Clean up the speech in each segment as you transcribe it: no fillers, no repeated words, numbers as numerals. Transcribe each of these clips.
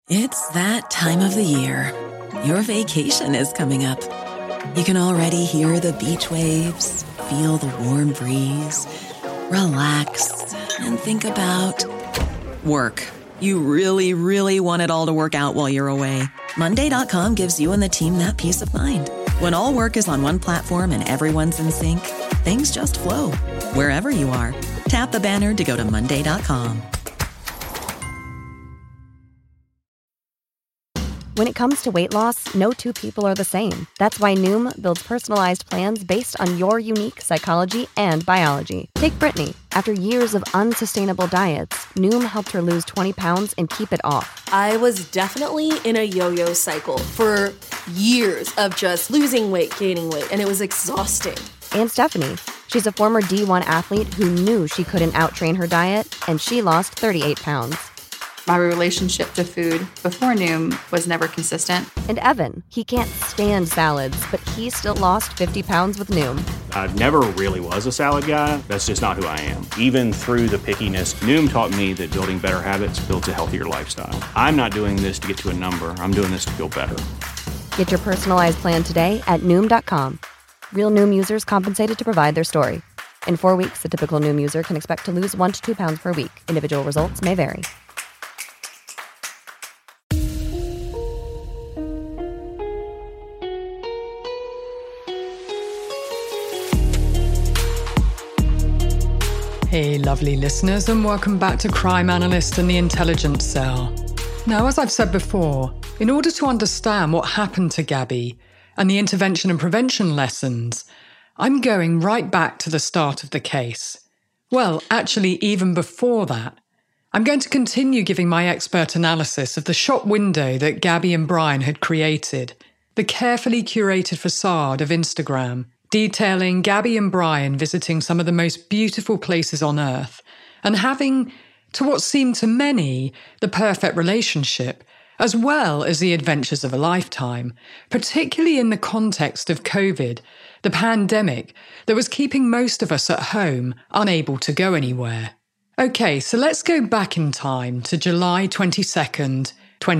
It's that time of the year. Your vacation is coming up. You can already hear the beach waves, feel the warm breeze, relax, and think about work. You really, really want it all to work out while you're away. Monday.com gives you and the team that peace of mind. When all work is on one platform and everyone's in sync, things just flow. Wherever you are, tap the banner to go to Monday.com. When it comes to weight loss, no two people are the same. That's why Noom builds personalized plans based on your unique psychology and biology. Take Brittany. After years of unsustainable diets, Noom helped her lose 20 pounds and keep it off. I was definitely in a yo-yo cycle for years of just losing weight, gaining weight, and it was exhausting. And Stephanie. She's a former D1 athlete who knew she couldn't outtrain her diet, and she lost 38 pounds. My relationship to food before Noom was never consistent. And Evan, he can't stand salads, but he still lost 50 pounds with Noom. I never really was a salad guy. That's just not who I am. Even through the pickiness, Noom taught me that building better habits builds a healthier lifestyle. I'm not doing this to get to a number. I'm doing this to feel better. Get your personalized plan today at Noom.com. Real Noom users compensated to provide their story. In 4 weeks, the typical Noom user can expect to lose 1 to 2 pounds per week. Individual results may vary. Hey, lovely listeners, and welcome back to Crime Analyst and the Intelligence Cell. Now, as I've said before, in order to understand what happened to Gabby and the intervention and prevention lessons, I'm going right back to the start of the case. Well, actually, even before that. I'm going to continue giving my expert analysis of the shop window that Gabby and Brian had created, the carefully curated facade of Instagram, detailing Gabby and Brian visiting some of the most beautiful places on earth and having, to what seemed to many, the perfect relationship, as well as the adventures of a lifetime, particularly in the context of COVID, the pandemic that was keeping most of us at home, unable to go anywhere. Okay, so let's go back in time to July 22nd,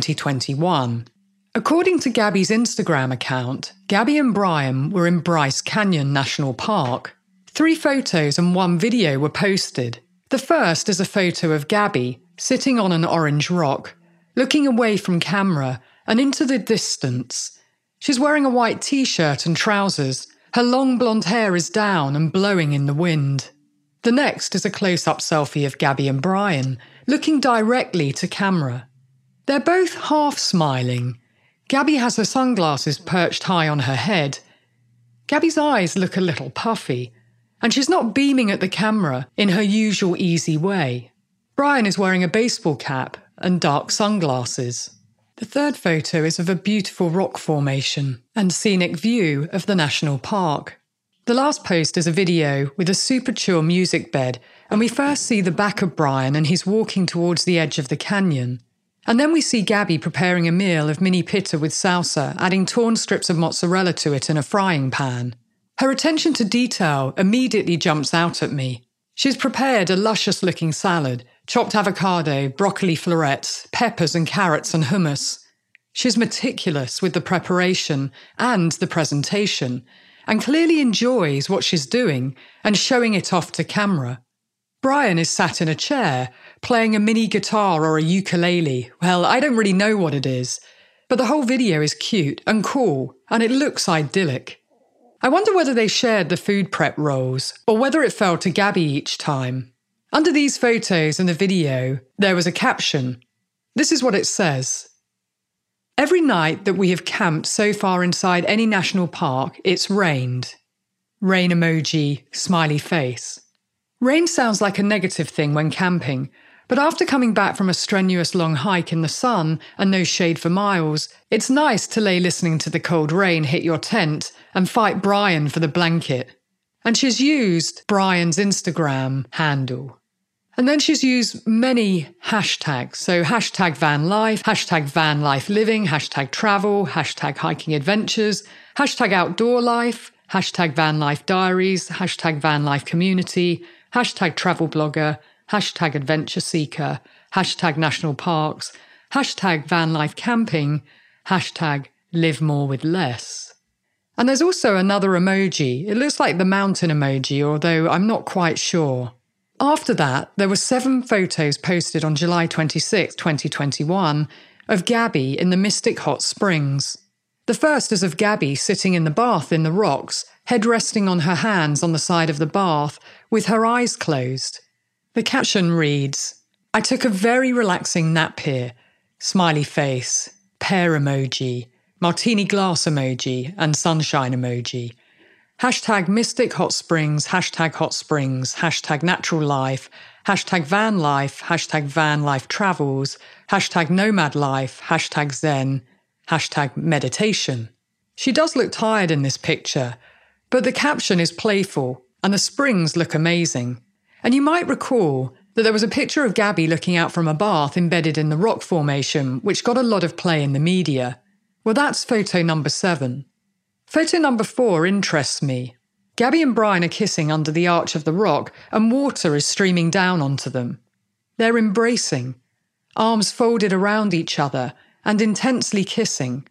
2021. According to Gabby's Instagram account, Gabby and Brian were in Bryce Canyon National Park. 3 photos and 1 video were posted. The first is a photo of Gabby sitting on an orange rock, looking away from camera and into the distance. She's wearing a white t-shirt and trousers. Her long blonde hair is down and blowing in the wind. The next is a close-up selfie of Gabby and Brian, looking directly to camera. They're both half smiling. Gabby has her sunglasses perched high on her head. Gabby's eyes look a little puffy, and she's not beaming at the camera in her usual easy way. Brian is wearing a baseball cap and dark sunglasses. The third photo is of a beautiful rock formation and scenic view of the national park. The last post is a video with a super chill music bed, and we first see the back of Brian and he's walking towards the edge of the canyon. And then we see Gabby preparing a meal of mini pita with salsa, adding torn strips of mozzarella to it in a frying pan. Her attention to detail immediately jumps out at me. She's prepared a luscious-looking salad, chopped avocado, broccoli florets, peppers and carrots and hummus. She's meticulous with the preparation and the presentation, and clearly enjoys what she's doing and showing it off to camera. Brian is sat in a chair, playing a mini guitar or a ukulele. Well, I don't really know what it is, but the whole video is cute and cool, and it looks idyllic. I wonder whether they shared the food prep roles, or whether it fell to Gabby each time. Under these photos and the video, there was a caption. This is what it says. Every night that we have camped so far inside any national park, it's rained. Rain emoji, smiley face. Rain sounds like a negative thing when camping, but after coming back from a strenuous long hike in the sun and no shade for miles, it's nice to lay listening to the cold rain hit your tent and fight Brian for the blanket. And she's used Brian's Instagram handle. And then she's used many hashtags. So hashtag van life, hashtag van life living, hashtag travel, hashtag hiking adventures, hashtag outdoor life, hashtag van life diaries, hashtag van life community, hashtag travel blogger, hashtag adventure seeker, hashtag national parks, hashtag van life camping, hashtag live more with less. And there's also another emoji. It looks like the mountain emoji, although I'm not quite sure. After that, there were 7 photos posted on July 26, 2021, of Gabby in the Mystic Hot Springs. The first is of Gabby sitting in the bath in the rocks, head resting on her hands on the side of the bath, with her eyes closed. The caption reads, "I took a very relaxing nap here. Smiley face, pear emoji, martini glass emoji, and sunshine emoji. Hashtag Mystic Hot Springs, hashtag natural life, hashtag van life travels, hashtag nomad life, hashtag zen, hashtag meditation." She does look tired in this picture, but the caption is playful and the springs look amazing. And you might recall that there was a picture of Gabby looking out from a bath embedded in the rock formation, which got a lot of play in the media. Well, that's photo number 7. Photo number 4 interests me. Gabby and Brian are kissing under the arch of the rock and water is streaming down onto them. They're embracing, arms folded around each other and intensely kissing.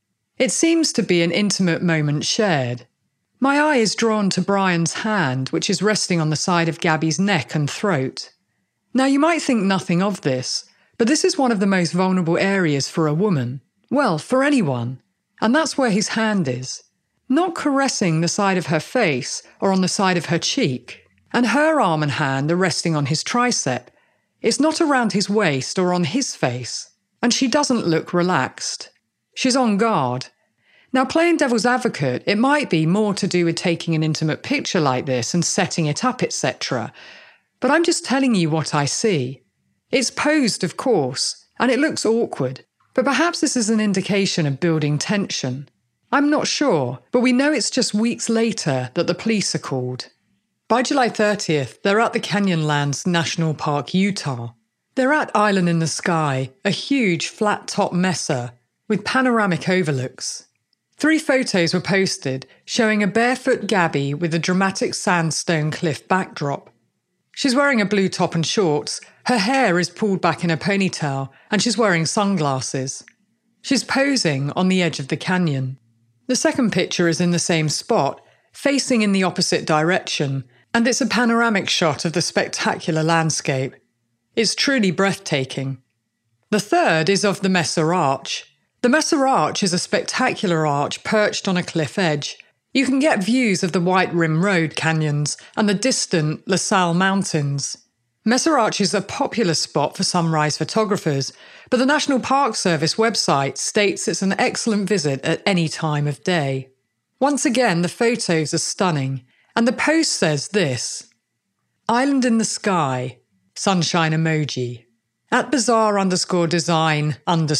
It seems to be an intimate moment shared. My eye is drawn to Brian's hand, which is resting on the side of Gabby's neck and throat. Now, you might think nothing of this, but this is one of the most vulnerable areas for a woman. Well, for anyone. And that's where his hand is. Not caressing the side of her face or on the side of her cheek. And her arm and hand are resting on his tricep. It's not around his waist or on his face. And she doesn't look relaxed. She's on guard. Now, playing devil's advocate, it might be more to do with taking an intimate picture like this and setting it up, etc. But I'm just telling you what I see. It's posed, of course, and it looks awkward. But perhaps this is an indication of building tension. I'm not sure, but we know it's just weeks later that the police are called. By July 30th, they're at the Canyonlands National Park, Utah. They're at Island in the Sky, a huge flat-top mesa with panoramic overlooks. 3 photos were posted showing a barefoot Gabby with a dramatic sandstone cliff backdrop. She's wearing a blue top and shorts, her hair is pulled back in a ponytail, and she's wearing sunglasses. She's posing on the edge of the canyon. The second picture is in the same spot, facing in the opposite direction, and it's a panoramic shot of the spectacular landscape. It's truly breathtaking. The third is of the Mesa Arch. The Mesa Arch is a spectacular arch perched on a cliff edge. You can get views of the White Rim Road canyons and the distant La Salle Mountains. Mesa Arch is a popular spot for sunrise photographers, but the National Park Service website states it's an excellent visit at any time of day. Once again, the photos are stunning, and the post says this: "Island in the Sky, sunshine emoji. At bizarre_design_,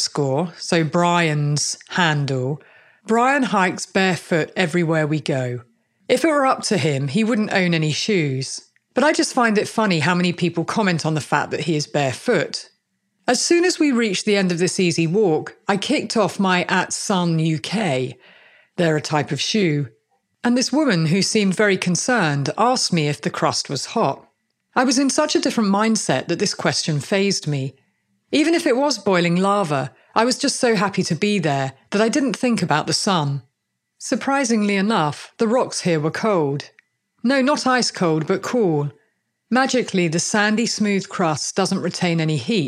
so Brian's handle, Brian hikes barefoot everywhere we go. If it were up to him, he wouldn't own any shoes. But I just find it funny how many people comment on the fact that he is barefoot. As soon as we reached the end of this easy walk, I kicked off my @SunUK. They're a type of shoe. And this woman, who seemed very concerned, asked me if the crust was hot. I was in such a different mindset that this question fazed me. Even if it was boiling lava, I was just so happy to be there that I didn't think about the sun. Surprisingly enough, the rocks here were cold. No, not ice cold, but cool. Magically, the sandy, smooth crust doesn't retain any heat, ?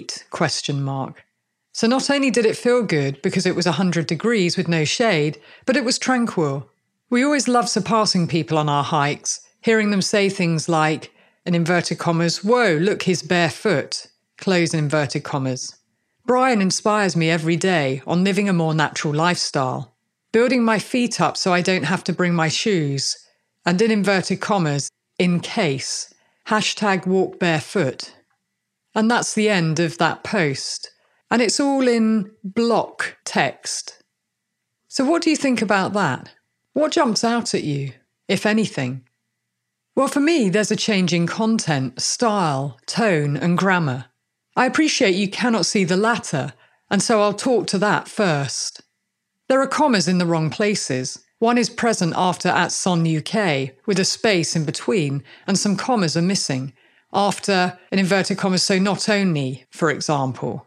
So not only did it feel good because it was 100 degrees with no shade, but it was tranquil. We always love surpassing people on our hikes, hearing them say things like, in inverted commas, "Whoa, look, he's barefoot," close inverted commas. Brian inspires me every day on living a more natural lifestyle, building my feet up so I don't have to bring my shoes, and in inverted commas, in case, #walk barefoot. And that's the end of that post. And it's all in block text. So what do you think about that? What jumps out at you, if anything? Well, for me, there's a change in content, style, tone, and grammar. I appreciate you cannot see the latter, and so I'll talk to that first. There are commas in the wrong places. One is present after @SunUK, with a space in between, and some commas are missing, after, in inverted commas, so not only, for example.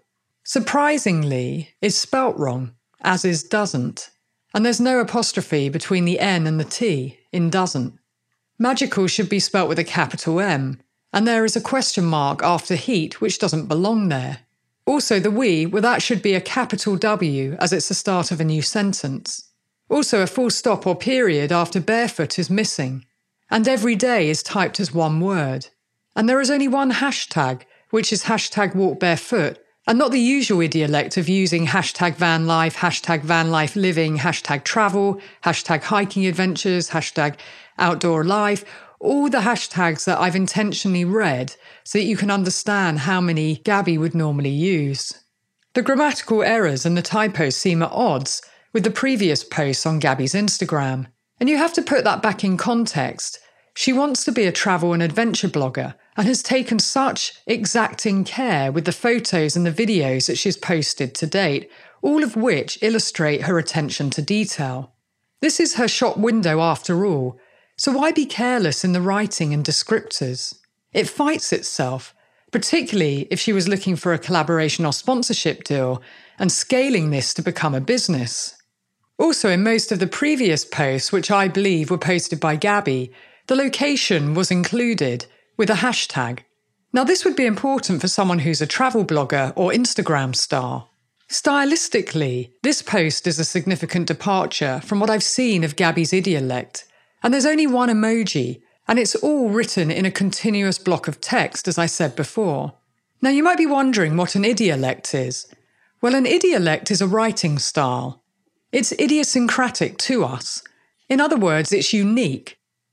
Surprisingly, is spelt wrong, as is doesn't. And there's no apostrophe between the N and the T in doesn't. Magical should be spelt with a capital M, and there is a question mark after heat which doesn't belong there. Also the we, well, that should be a capital W as it's the start of a new sentence. Also a full stop or period after barefoot is missing. And every day is typed as one word. And there is only one hashtag, which is hashtag walk barefoot, and not the usual idiolect of using hashtag van life living, hashtag travel, hashtag hiking adventures, hashtag outdoor life, all the hashtags that I've intentionally read so that you can understand how many Gabby would normally use. The grammatical errors and the typos seem at odds with the previous posts on Gabby's Instagram. And you have to put that back in context. She wants to be a travel and adventure blogger and has taken such exacting care with the photos and the videos that she's posted to date, all of which illustrate her attention to detail. This is her shop window after all, so why be careless in the writing and descriptors? It fights itself, particularly if she was looking for a collaboration or sponsorship deal and scaling this to become a business. Also, in most of the previous posts, which I believe were posted by Gabby, the location was included with a hashtag. Now, this would be important for someone who's a travel blogger or Instagram star. Stylistically, this post is a significant departure from what I've seen of Gabby's idiolect, and there's only one emoji, and it's all written in a continuous block of text, as I said before. Now, you might be wondering what an idiolect is. Well, an idiolect is a writing style. It's idiosyncratic to us. In other words, it's unique.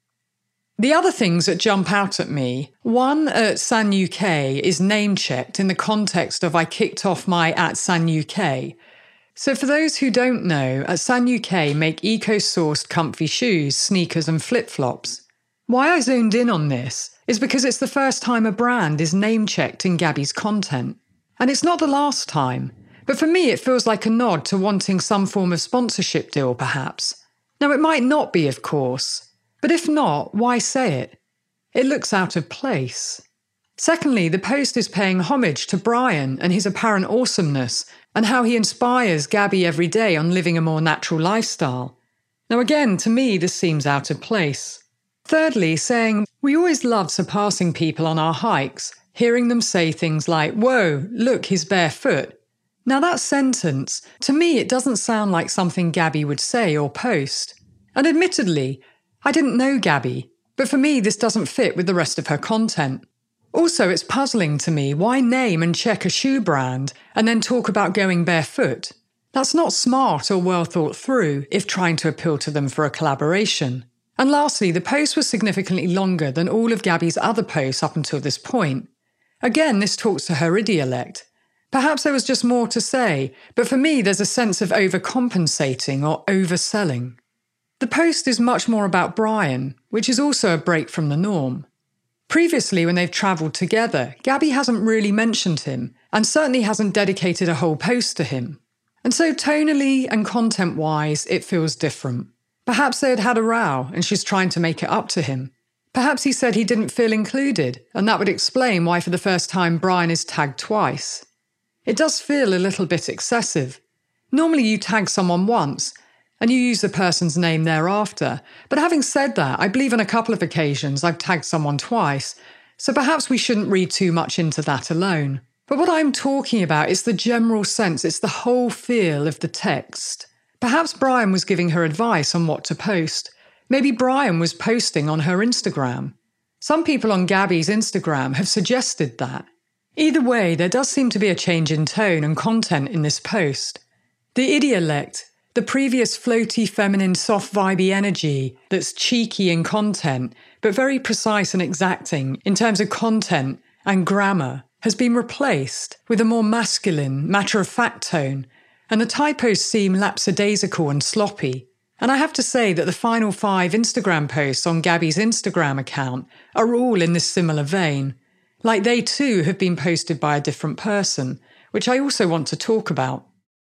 The other things that jump out at me, one at San UK is name-checked in the context of I kicked off my at San UK. So for those who don't know, at San UK make eco-sourced comfy shoes, sneakers and flip-flops. Why I zoned in on this is because it's the first time a brand is name-checked in Gabby's content. And it's not the last time, but for me it feels like a nod to wanting some form of sponsorship deal perhaps. Now it might not be, of course. But if not, why say it? It looks out of place. Secondly, the post is paying homage to Brian and his apparent awesomeness and how he inspires Gabby every day on living a more natural lifestyle. Now again, to me, this seems out of place. Thirdly, saying, we always love surpassing people on our hikes, hearing them say things like, whoa, look, he's barefoot. Now that sentence, to me, it doesn't sound like something Gabby would say or post. And admittedly, I didn't know Gabby, but for me this doesn't fit with the rest of her content. Also, it's puzzling to me why name and check a shoe brand and then talk about going barefoot. That's not smart or well thought through if trying to appeal to them for a collaboration. And lastly, the post was significantly longer than all of Gabby's other posts up until this point. Again, this talks to her idiolect. Perhaps there was just more to say, but for me there's a sense of overcompensating or overselling. The post is much more about Brian, which is also a break from the norm. Previously, when they've travelled together, Gabby hasn't really mentioned him, and certainly hasn't dedicated a whole post to him. And so tonally and content-wise, it feels different. Perhaps they had had a row, and she's trying to make it up to him. Perhaps he said he didn't feel included, and that would explain why for the first time Brian is tagged twice. It does feel a little bit excessive. Normally you tag someone once, and you use the person's name thereafter. But having said that, I believe on a couple of occasions I've tagged someone twice, so perhaps we shouldn't read too much into that alone. But what I'm talking about is the general sense, it's the whole feel of the text. Perhaps Brian was giving her advice on what to post. Maybe Brian was posting on her Instagram. Some people on Gabby's Instagram have suggested that. Either way, there does seem to be a change in tone and content in this post. The idiolect, the previous floaty, feminine, soft, vibey energy that's cheeky in content, but very precise and exacting in terms of content and grammar, has been replaced with a more masculine, matter-of-fact tone, and the typos seem lapsadaisical and sloppy. And I have to say that the final 5 Instagram posts on Gabby's Instagram account are all in this similar vein, like they too have been posted by a different person, which I also want to talk about.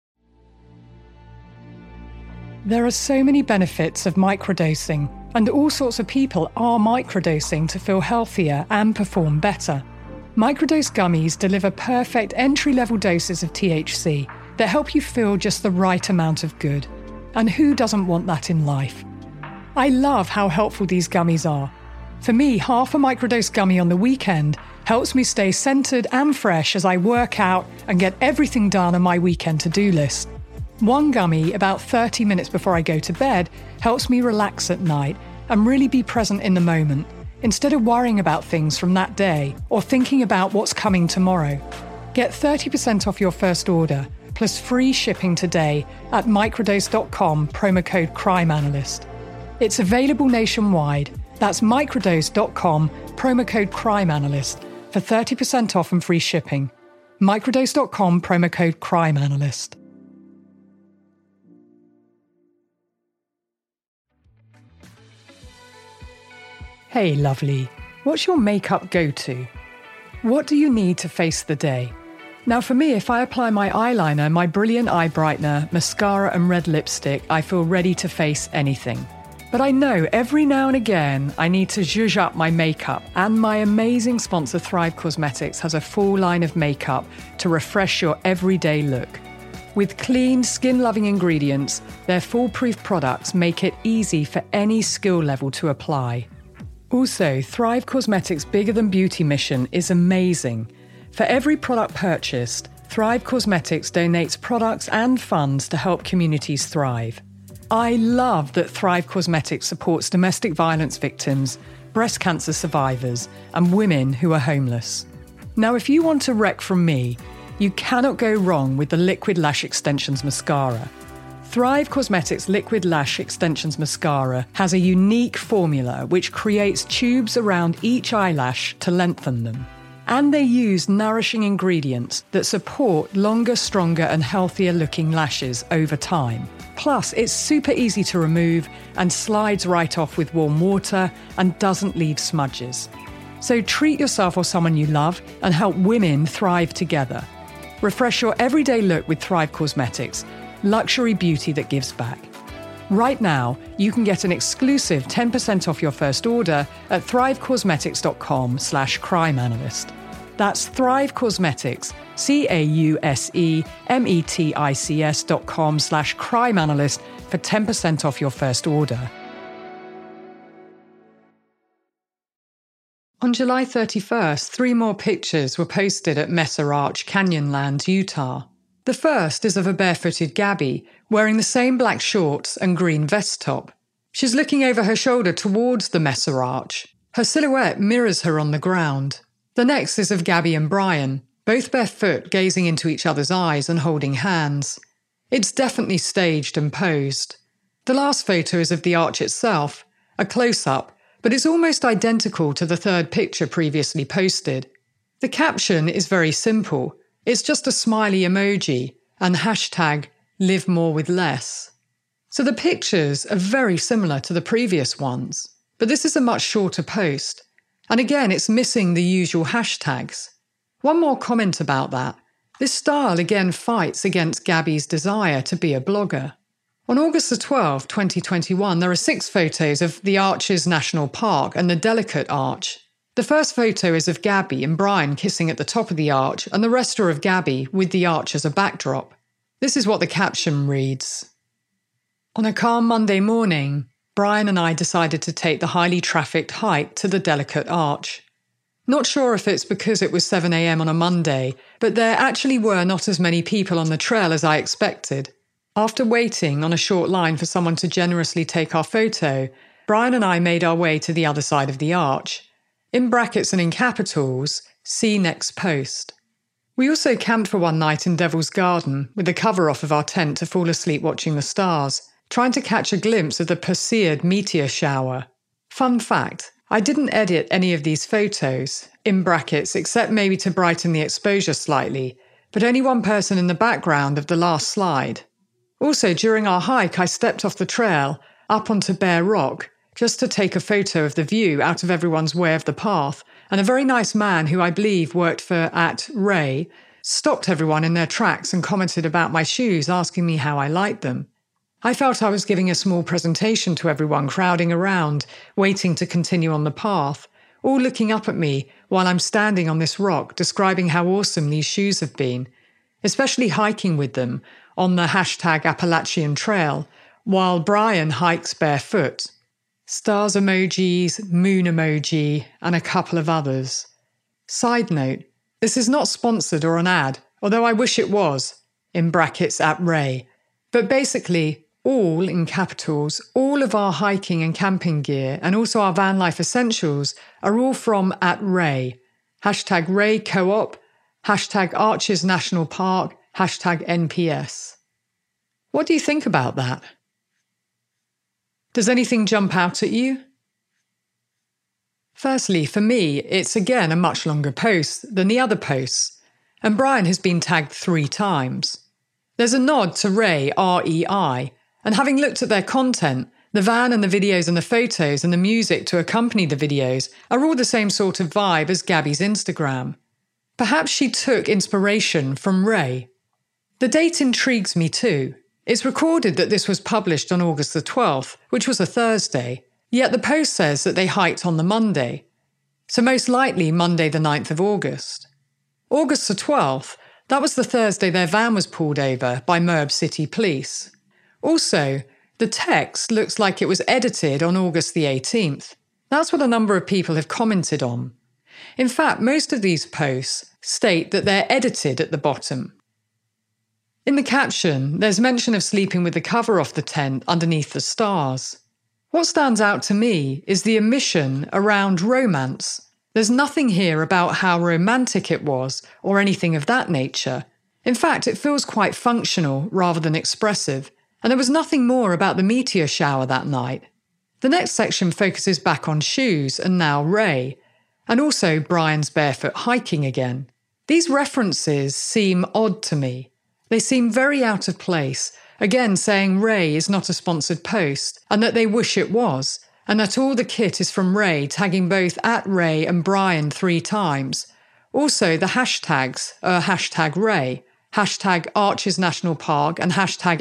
There are so many benefits of microdosing, and all sorts of people are microdosing to feel healthier and perform better. Microdose gummies deliver perfect entry-level doses of THC that help you feel just the right amount of good. And who doesn't want that in life? I love how helpful these gummies are. For me, half a microdose gummy on the weekend helps me stay centered and fresh as I work out and get everything done on my weekend to-do list. One gummy, about 30 minutes before I go to bed, helps me relax at night and really be present in the moment, instead of worrying about things from that day or thinking about what's coming tomorrow. Get 30% off your first order, plus free shipping today at microdose.com, promo code CRIMEANALYST. It's available nationwide. That's microdose.com, promo code CRIMEANALYST for 30% off and free shipping. Microdose.com, promo code CRIMEANALYST. Hey, lovely. What's your makeup go-to? What do you need to face the day? Now, for me, if I apply my eyeliner, my brilliant eye brightener, mascara and red lipstick, I feel ready to face anything. But I know every now and again I need to zhuzh up my makeup, and my amazing sponsor Thrive Causemetics has a full line of makeup to refresh your everyday look. With clean, skin-loving ingredients, their foolproof products make it easy for any skill level to apply. Also, Thrive Causemetics' Bigger Than Beauty mission is amazing. For every product purchased, Thrive Causemetics donates products and funds to help communities thrive. I love that Thrive Causemetics supports domestic violence victims, breast cancer survivors, and women who are homeless. Now, if you want a rec from me, you cannot go wrong with the Liquid Lash Extensions Mascara. Thrive Causemetics Liquid Lash Extensions Mascara has a unique formula which creates tubes around each eyelash to lengthen them. And they use nourishing ingredients that support longer, stronger and healthier looking lashes over time. Plus, it's super easy to remove and slides right off with warm water and doesn't leave smudges. So treat yourself or someone you love and help women thrive together. Refresh your everyday look with Thrive Causemetics, luxury beauty that gives back. Right now, you can get an exclusive 10% off your first order at thrivecausemetics.com/crimeanalyst. That's Thrive Causemetics, CAUSEMETICS.com/crimeanalyst for 10% off your first order. On July 31st, 3 more pictures were posted at Messer Arch, Canyonlands, Utah. The first is of a barefooted Gabby, wearing the same black shorts and green vest top. She's looking over her shoulder towards the Messer Arch. Her silhouette mirrors her on the ground. The next is of Gabby and Brian, both barefoot, gazing into each other's eyes and holding hands. It's definitely staged and posed. The last photo is of the arch itself, a close-up, but it's almost identical to the third picture previously posted. The caption is very simple. It's just a smiley emoji and hashtag live more with less. So the pictures are very similar to the previous ones, but this is a much shorter post. And again, it's missing the usual hashtags. One more comment about that. This style again fights against Gabby's desire to be a blogger. On August the 12th, 2021, there are 6 photos of the Arches National Park and the Delicate Arch. The first photo is of Gabby and Brian kissing at the top of the arch, and the rest are of Gabby with the arch as a backdrop. This is what the caption reads. On a calm Monday morning, Brian and I decided to take the highly trafficked hike to the Delicate Arch. Not sure if it's because it was 7 a.m. on a Monday, but there actually were not as many people on the trail as I expected. After waiting on a short line for someone to generously take our photo, Brian and I made our way to the other side of the arch. In brackets and in capitals, see next post. We also camped for one night in Devil's Garden with the cover off of our tent to fall asleep watching the stars, trying to catch a glimpse of the Perseid meteor shower. Fun fact, I didn't edit any of these photos, in brackets, except maybe to brighten the exposure slightly, but only one person in the background of the last slide. Also, during our hike, I stepped off the trail, up onto bare rock, just to take a photo of the view out of everyone's way of the path, and a very nice man who I believe worked for @Ray stopped everyone in their tracks and commented about my shoes, asking me how I liked them. I felt I was giving a small presentation to everyone crowding around, waiting to continue on the path, all looking up at me while I'm standing on this rock describing how awesome these shoes have been, especially hiking with them on the #Appalachian Trail, while Brian hikes barefoot. Stars emojis, moon emoji, and a couple of others. Side note, this is not sponsored or an ad, although I wish it was, in brackets @Ray. But basically, all in capitals, all of our hiking and camping gear and also our van life essentials are all from @Ray. #Ray Co-op, #Arches National Park, #NPS. What do you think about that? Does anything jump out at you? Firstly, for me, it's again a much longer post than the other posts, and Brian has been tagged 3 times. There's a nod to Ray, REI, and having looked at their content, the van and the videos and the photos and the music to accompany the videos are all the same sort of vibe as Gabby's Instagram. Perhaps she took inspiration from Ray. The date intrigues me too. It's recorded that this was published on August the 12th, which was a Thursday, yet the post says that they hiked on the Monday. So most likely Monday the 9th of August. August the 12th, that was the Thursday their van was pulled over by Moab City Police. Also, the text looks like it was edited on August the 18th. That's what a number of people have commented on. In fact, most of these posts state that they're edited at the bottom. In the caption, there's mention of sleeping with the cover off the tent underneath the stars. What stands out to me is the omission around romance. There's nothing here about how romantic it was or anything of that nature. In fact, it feels quite functional rather than expressive, and there was nothing more about the meteor shower that night. The next section focuses back on shoes and now Ray, and also Brian's barefoot hiking again. These references seem odd to me. They seem very out of place, again saying Ray is not a sponsored post, and that they wish it was, and that all the kit is from Ray, tagging both @Ray and Brian 3 times. Also, the hashtags are #Ray, #Arches National Park, and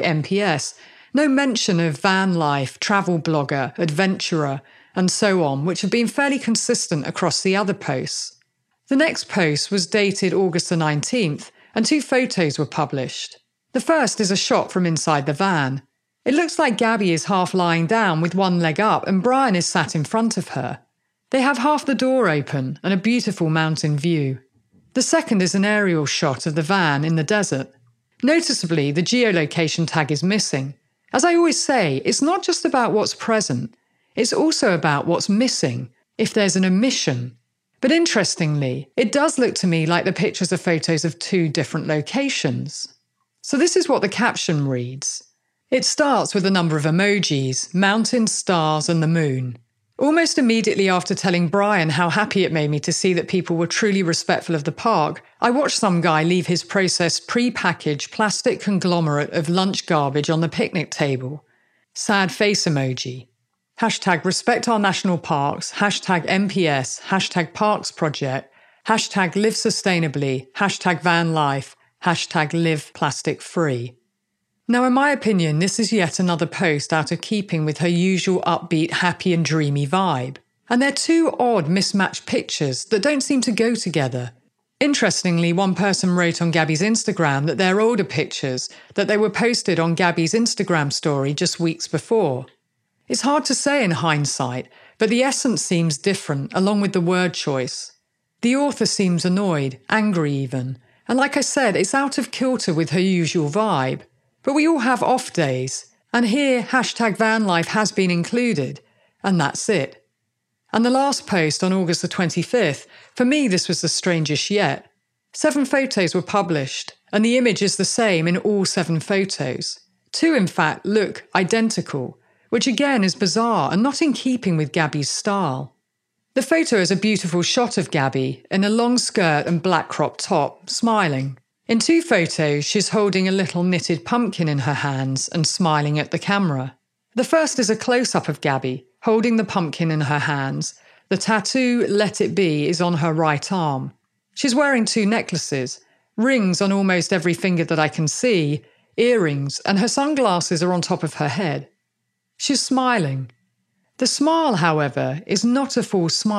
#NPS. No mention of van life, travel blogger, adventurer, and so on, which have been fairly consistent across the other posts. The next post was dated August the 19th, and 2 photos were published. The first is a shot from inside the van. It looks like Gabby is half lying down with one leg up and Brian is sat in front of her. They have half the door open and a beautiful mountain view. The second is an aerial shot of the van in the desert. Noticeably, the geolocation tag is missing. As I always say, it's not just about what's present, it's also about what's missing, if there's an omission. But interestingly, it does look to me like the pictures are photos of 2 different locations. So this is what the caption reads. It starts with a number of emojis, mountains, stars, and the moon. Almost immediately after telling Brian how happy it made me to see that people were truly respectful of the park, I watched some guy leave his processed pre-packaged plastic conglomerate of lunch garbage on the picnic table. Sad face emoji. #respect our national parks, #NPS, #parks project, #live sustainably, #van life, #live plastic free. Now, in my opinion, this is yet another post out of keeping with her usual upbeat, happy and dreamy vibe. And they're 2 odd mismatched pictures that don't seem to go together. Interestingly, one person wrote on Gabby's Instagram that they're older pictures, that they were posted on Gabby's Instagram story just weeks before. It's hard to say in hindsight, but the essence seems different along with the word choice. The author seems annoyed, angry even, and like I said, it's out of kilter with her usual vibe. But we all have off days, and here #vanlife has been included, and that's it. And the last post on August the 25th, for me this was the strangest yet. 7 photos were published, and the image is the same in all 7 photos. 2 in fact look identical, which again is bizarre and not in keeping with Gabby's style. The photo is a beautiful shot of Gabby in a long skirt and black crop top, smiling. In 2 photos, she's holding a little knitted pumpkin in her hands and smiling at the camera. The first is a close-up of Gabby, holding the pumpkin in her hands. The tattoo, Let It Be, is on her right arm. She's wearing 2 necklaces, rings on almost every finger that I can see, earrings, and her sunglasses are on top of her head. She's smiling. The smile, however, is not a full smile.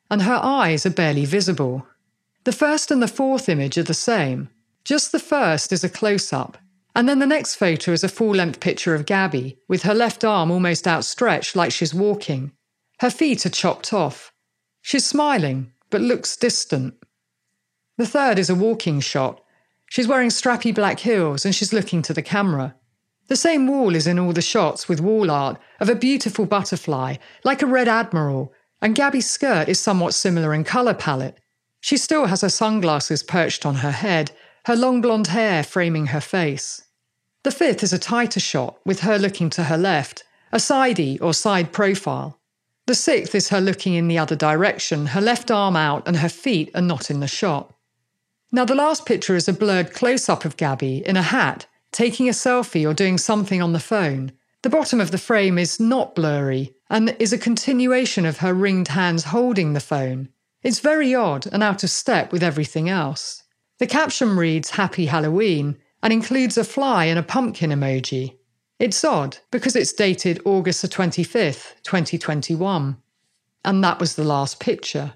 and her eyes are barely visible. The first and the fourth image are the same. Just the first is a close-up, and then the next photo is a full-length picture of Gabby, with her left arm almost outstretched like she's walking. Her feet are chopped off. She's smiling, but looks distant. The third is a walking shot. She's wearing strappy black heels and she's looking to the camera. The same wall is in all the shots with wall art of a beautiful butterfly, like a red admiral, and Gabby's skirt is somewhat similar in colour palette. She still has her sunglasses perched on her head, her long blonde hair framing her face. The fifth is a tighter shot, with her looking to her left, a sidey or side profile. The sixth is her looking in the other direction, her left arm out and her feet are not in the shot. Now the last picture is a blurred close-up of Gabby in a hat, taking a selfie or doing something on the phone. The bottom of the frame is not blurry and is a continuation of her ringed hands holding the phone. It's very odd and out of step with everything else. The caption reads Happy Halloween and includes a fly and a pumpkin emoji. It's odd because it's dated August the 25th, 2021. And that was the last picture.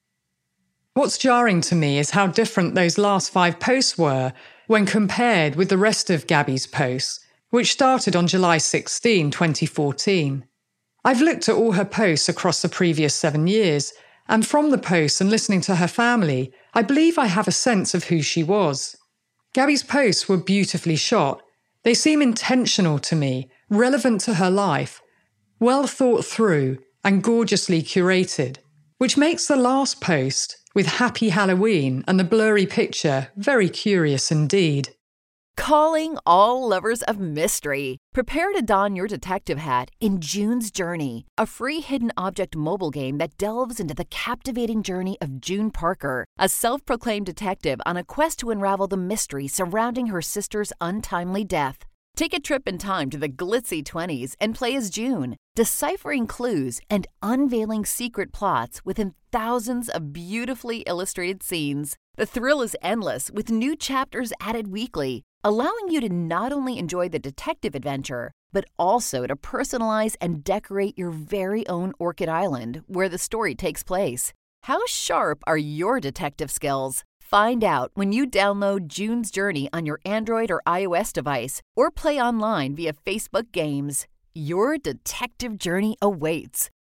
What's jarring to me is how different those last 5 posts were when compared with the rest of Gabby's posts, which started on July 16, 2014. I've looked at all her posts across the previous 7 years, and from the posts and listening to her family, I believe I have a sense of who she was. Gabby's posts were beautifully shot. They seem intentional to me, relevant to her life, well thought through and gorgeously curated, which makes the last post, with Happy Halloween and the blurry picture, very curious indeed. Calling all lovers of mystery. Prepare to don your detective hat in June's Journey, a free hidden object mobile game that delves into the captivating journey of June Parker, a self-proclaimed detective on a quest to unravel the mystery surrounding her sister's untimely death. Take a trip in time to the glitzy 20s and play as June, deciphering clues and unveiling secret plots within thousands of beautifully illustrated scenes. The thrill is endless with new chapters added weekly, allowing you to not only enjoy the detective adventure, but also to personalize and decorate your very own Orchid Island where the story takes place. How sharp are your detective skills? Find out when you download June's Journey on your Android or iOS device or play online via Facebook Games. Your detective journey awaits.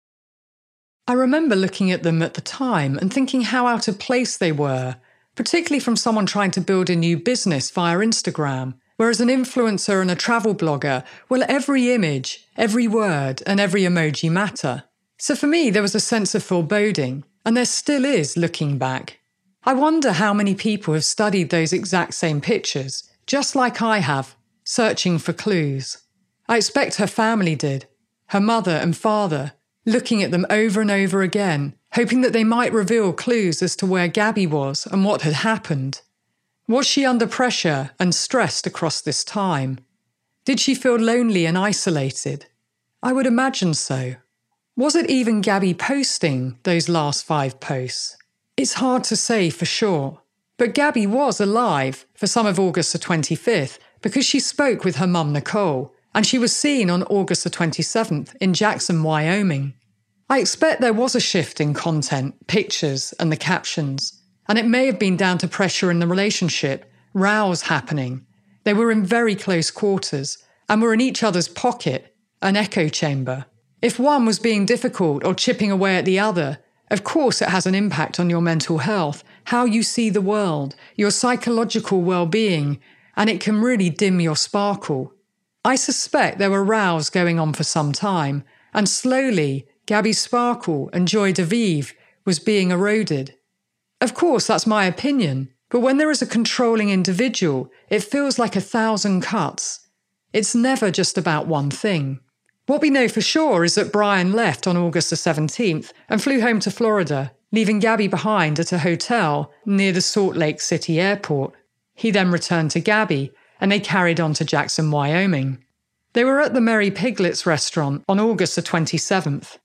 I remember looking at them at the time and thinking how out of place they were, particularly from someone trying to build a new business via Instagram, whereas an influencer and a travel blogger, well, every image, every word and every emoji matter. So for me, there was a sense of foreboding, and there still is looking back. I wonder how many people have studied those exact same pictures, just like I have, searching for clues. I expect her family did, her mother and father, looking at them over and over again, hoping that they might reveal clues as to where Gabby was and what had happened. Was she under pressure and stressed across this time? Did she feel lonely and isolated? I would imagine so. Was it even Gabby posting those last 5 posts? It's hard to say for sure, but Gabby was alive for some of August the 25th because she spoke with her mum Nicole, and she was seen on August the 27th in Jackson, Wyoming. I expect there was a shift in content, pictures and the captions, and it may have been down to pressure in the relationship, rows happening. They were in very close quarters and were in each other's pocket, an echo chamber. If one was being difficult or chipping away at the other, of course it has an impact on your mental health, how you see the world, your psychological well-being, and it can really dim your sparkle. I suspect there were rows going on for some time, and slowly Gabby's sparkle and joie de vivre was being eroded. Of course, that's my opinion, but when there is a controlling individual, it feels like 1,000 cuts. It's never just about one thing. What we know for sure is that Brian left on August the 17th and flew home to Florida, leaving Gabby behind at a hotel near the Salt Lake City airport. He then returned to Gabby, and they carried on to Jackson, Wyoming. They were at the Merry Piglets restaurant on August the 27th.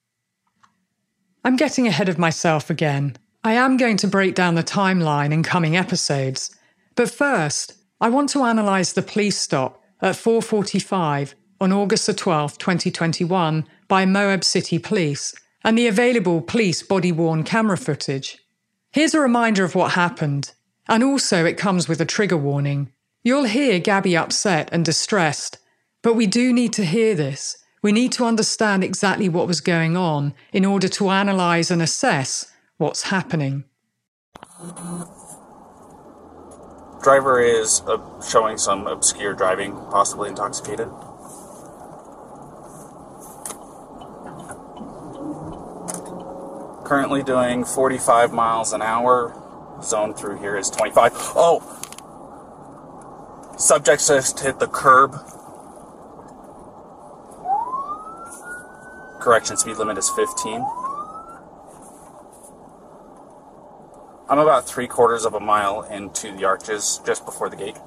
I'm getting ahead of myself again. I am going to break down the timeline in coming episodes. But first, I want to analyse the police stop at 4:45 on August the 12th, 2021 by Moab City Police and the available police body-worn camera footage. Here's a reminder of what happened, and also it comes with a trigger warning. You'll hear Gabby upset and distressed, but we do need to hear this. We need to understand exactly what was going on in order to analyse and assess what's happening. Driver is showing some obscure driving, possibly intoxicated. Currently doing 45 miles an hour. Zone through here is 25. Oh! Subject just hit the curb. Correction, speed limit is 15. I'm about 3/4 of a mile into the arches, just before the gate.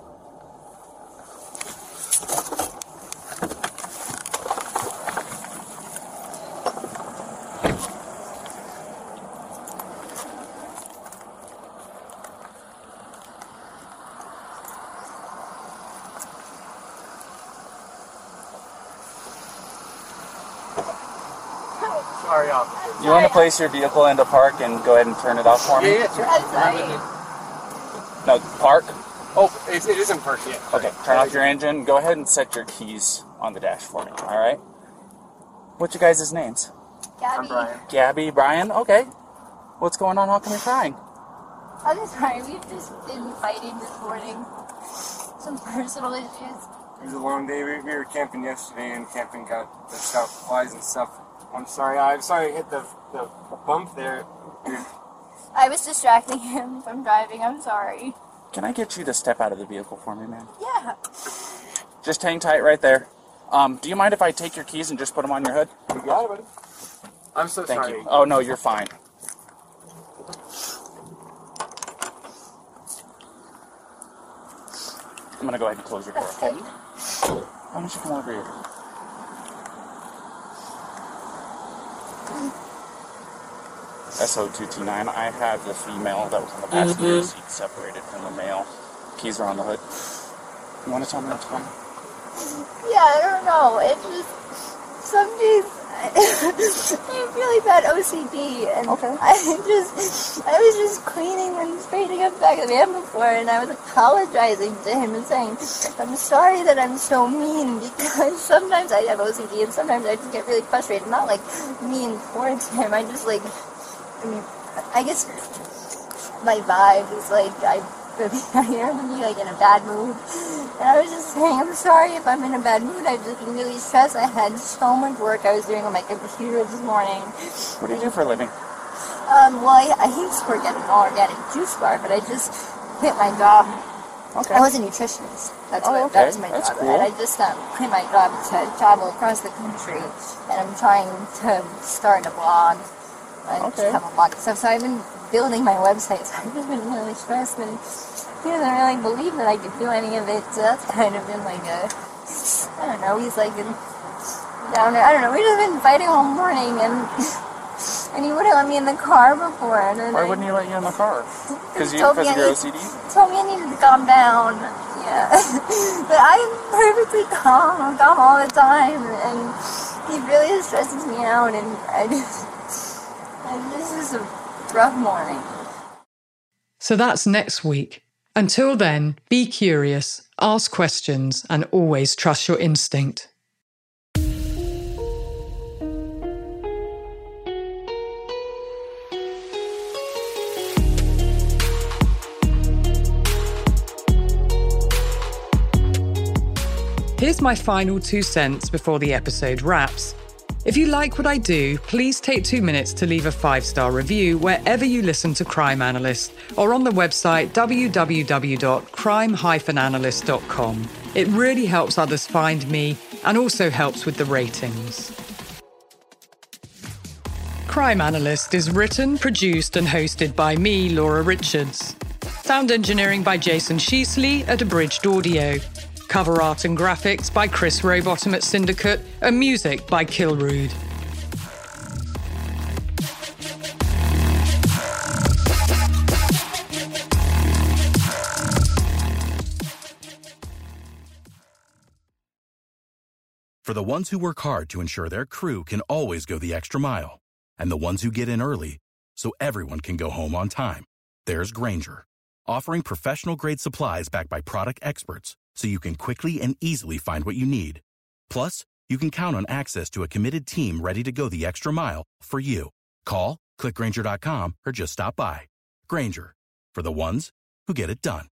Sorry, officer. You want to place your vehicle into park and go ahead and turn it off for me? Yeah, sure. No, park? Oh, it isn't parked yet. Okay, turn off your engine. Go ahead and set your keys on the dash for me, all right? What's your guys' names? Gabby. I'm Brian. Gabby, Brian? Okay. What's going on? How come you're crying? I'm just sorry. We've just been fighting this morning. Some personal issues. It was a long day. We were camping yesterday, and camping got the stuff, flies and stuff. I'm sorry I hit the bump there. I was distracting him from driving. I'm sorry. Can I get you to step out of the vehicle for me, man? Yeah. Just hang tight right there. Do you mind if I take your keys and just put them on your hood? You got it, buddy. I'm so Thank sorry. you. Oh, no, you're fine. I'm going to go ahead and close your door, okay? Why don't you come over here? SO229, I have the female that was on the passenger seat separated from the male. Keys are on the hood. You want to tell me what's going on? Yeah, I don't know. It's just some days I have really bad OCD, and Okay. I was just cleaning and straightening up the back of the van before, and I was apologizing to him and saying, I'm sorry that I'm so mean, because sometimes I have OCD and sometimes I just get really frustrated. Not like mean towards him, I just like, I guess my vibe is like I am like in a bad mood, and I was just saying I'm sorry if I'm in a bad mood. I've just been really stressed. I had so much work I was doing on my computer this morning. What do you do for a living? Well, I used to work at an organic juice bar, but I just quit my job. Okay. I was a nutritionist. That was my That's job, cool. and I just quit my job to travel across the country, and I'm trying to start a blog. I just have a blog and stuff, so I've been building my website, so I've just been really stressed, and he doesn't really believe that I could do any of it, so that's kind of been like I don't know, he's like down there, I don't know, we've just been fighting all morning, and he wouldn't let me in the car before. And then Why wouldn't he let you in the car? Because of your OCD? Told me I needed to calm down, yeah. But I'm perfectly calm, I'm calm all the time, and he really stresses me out, and this is a rough morning. So that's next week. Until then, be curious, ask questions, and always trust your instinct. Here's my final 2 cents before the episode wraps. If you like what I do, please take 2 minutes to leave a 5-star review wherever you listen to Crime Analyst or on the website www.crime-analyst.com. It really helps others find me and also helps with the ratings. Crime Analyst is written, produced and hosted by me, Laura Richards. Sound engineering by Jason Sheasley at Abridged Audio. Cover art and graphics by Chris Rowbottom at Syndicate, and music by Kilrood. For the ones who work hard to ensure their crew can always go the extra mile, and the ones who get in early so everyone can go home on time. There's Grainger, offering professional-grade supplies backed by product experts so you can quickly and easily find what you need. Plus, you can count on access to a committed team ready to go the extra mile for you. Call, click Grainger.com, or just stop by. Grainger, for the ones who get it done.